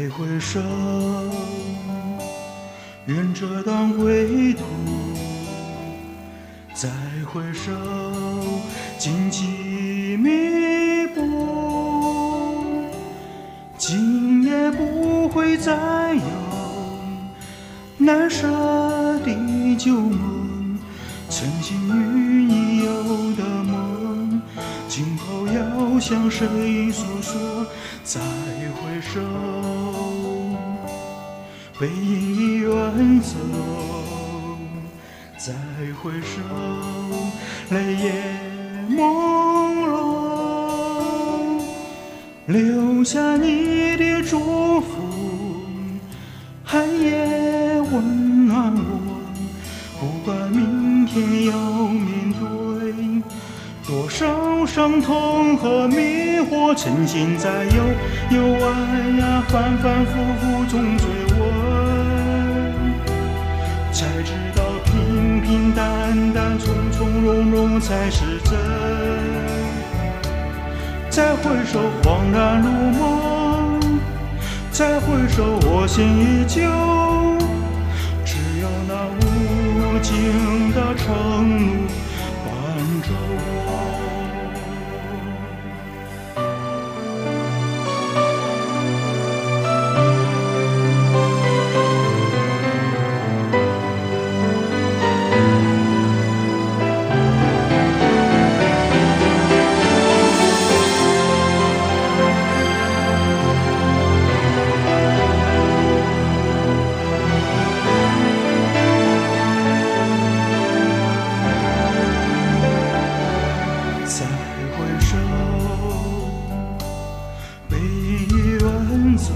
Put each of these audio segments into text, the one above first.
回首，愿这当归途。再回首，荆棘密布。今夜不会再有难舍的旧梦，曾经与你有的梦，今后要向谁诉说？再回首，背影已远走。再回首，泪也朦胧，留下你的祝福，寒夜温暖我。不管明天要面对多少伤痛和迷惑，沉浸在幽暗呀反反复复中追问，才知道平平淡淡从从容容才是真。再回首恍然如梦，再回首我心依旧，只有那无尽的承诺伴着我。再回首，背影远走。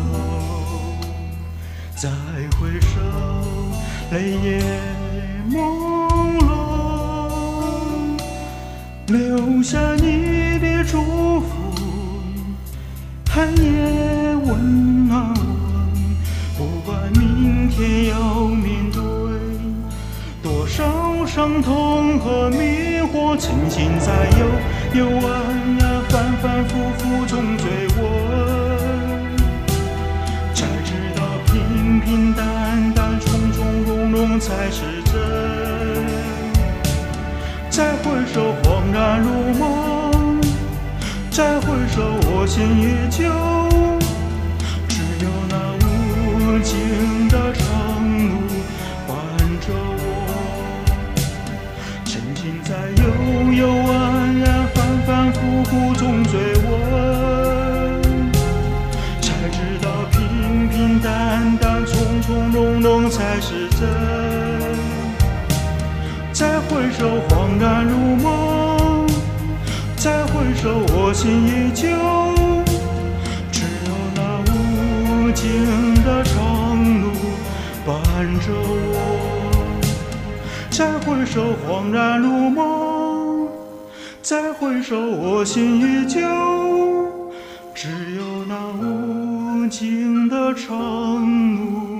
再回首，泪也朦胧，留下你的祝福，寒夜温暖我。不管明天要面对多少伤痛和迷惑，沉浸在幽暗呀反反复复中追问，才知道平平淡淡从从容容才是真。再回首恍然如梦，再回首我心依旧，只有那无尽的承诺伴着我，沉浸在幽暗呀反反复复中追问，才知道平平淡淡从从容容才是真。再回首恍然如梦，再回首我心依旧，只有那无尽的承诺伴着我。再回首恍然如梦，再回首我心依旧，只有那无尽的承诺